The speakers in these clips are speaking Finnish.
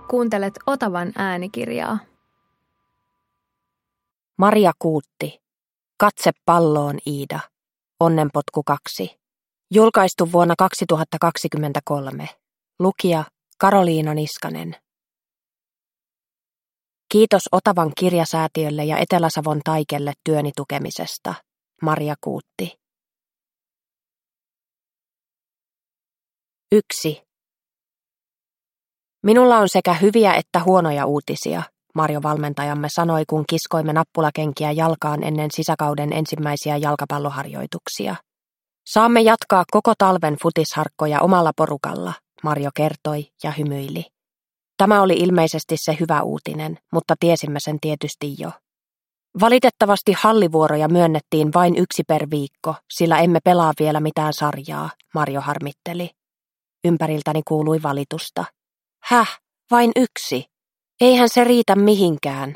Kuuntelet Otavan äänikirjaa. Maria Kuutti. Katse palloon, Iida. Onnenpotku 2. Julkaistu vuonna 2023. Lukija Karoliina Niskanen. Kiitos Otavan kirjasäätiölle ja Etelä-Savon Taikelle työni tukemisesta. Maria Kuutti. 1. Minulla on sekä hyviä että huonoja uutisia, Marjo valmentajamme sanoi, kun kiskoimme nappulakenkiä jalkaan ennen sisäkauden ensimmäisiä jalkapalloharjoituksia. Saamme jatkaa koko talven futisharkkoja omalla porukalla, Marjo kertoi ja hymyili. Tämä oli ilmeisesti se hyvä uutinen, mutta tiesimme sen tietysti jo. Valitettavasti hallivuoroja myönnettiin vain 1 per viikko, sillä emme pelaa vielä mitään sarjaa, Marjo harmitteli. Ympäriltäni kuului valitusta. Häh, vain 1? Eihän se riitä mihinkään.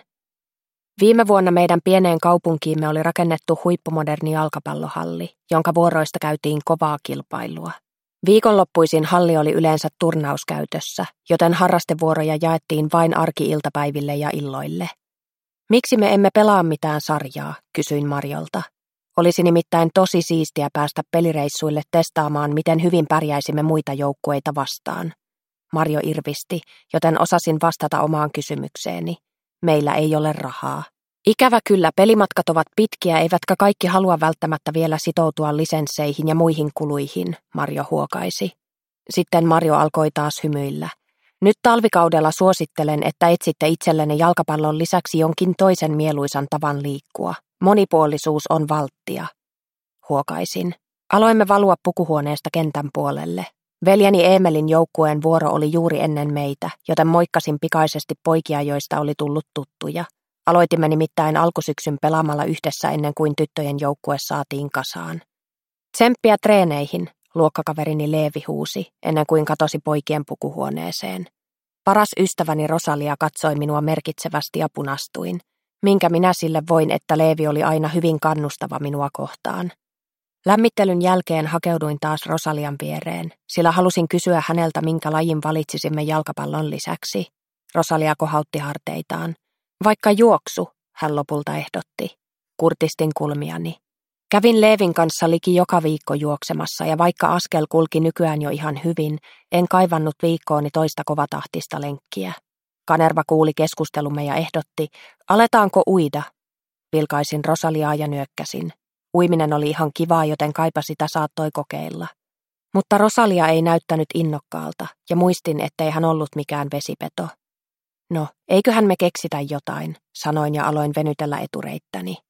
Viime vuonna meidän pieneen kaupunkiimme oli rakennettu huippumoderni jalkapallohalli, jonka vuoroista käytiin kovaa kilpailua. Viikonloppuisin halli oli yleensä turnauskäytössä, joten harrastevuoroja jaettiin vain arki-iltapäiville ja illoille. Miksi me emme pelaa mitään sarjaa, kysyin Marjolta. Olisi nimittäin tosi siistiä päästä pelireissuille testaamaan, miten hyvin pärjäisimme muita joukkueita vastaan. Marjo irvisti, joten osasin vastata omaan kysymykseeni. Meillä ei ole rahaa. Ikävä kyllä, pelimatkat ovat pitkiä, eivätkä kaikki halua välttämättä vielä sitoutua lisensseihin ja muihin kuluihin, Marjo huokaisi. Sitten Marjo alkoi taas hymyillä. Nyt talvikaudella suosittelen, että etsitte itsellenne jalkapallon lisäksi jonkin toisen mieluisan tavan liikkua. Monipuolisuus on valttia. Huokaisin. Aloimme valua pukuhuoneesta kentän puolelle. Veljeni Eemelin joukkueen vuoro oli juuri ennen meitä, joten moikkasin pikaisesti poikia, joista oli tullut tuttuja. Aloitimme nimittäin alkusyksyn pelaamalla yhdessä ennen kuin tyttöjen joukkue saatiin kasaan. Tsemppiä treeneihin, luokkakaverini Leevi huusi, ennen kuin katosi poikien pukuhuoneeseen. Paras ystäväni Rosalia katsoi minua merkitsevästi ja punastuin. Minkä minä sille voin, että Leevi oli aina hyvin kannustava minua kohtaan. Lämmittelyn jälkeen hakeuduin taas Rosalian viereen, sillä halusin kysyä häneltä, minkä lajin valitsisimme jalkapallon lisäksi. Rosalia kohautti harteitaan. Vaikka juoksu, hän lopulta ehdotti. Kurtistin kulmiani. Kävin Leevin kanssa liki joka viikko juoksemassa, ja vaikka askel kulki nykyään jo ihan hyvin, en kaivannut viikkooni toista kovatahtista lenkkiä. Kanerva kuuli keskustelumme ja ehdotti, aletaanko uida? Vilkaisin Rosaliaa ja nyökkäsin. Uiminen oli ihan kivaa, joten kaipa sitä saattoi kokeilla. Mutta Rosalia ei näyttänyt innokkaalta, ja muistin, ettei hän ollut mikään vesipeto. No, eiköhän me keksitä jotain, sanoin ja aloin venytellä etureittäni.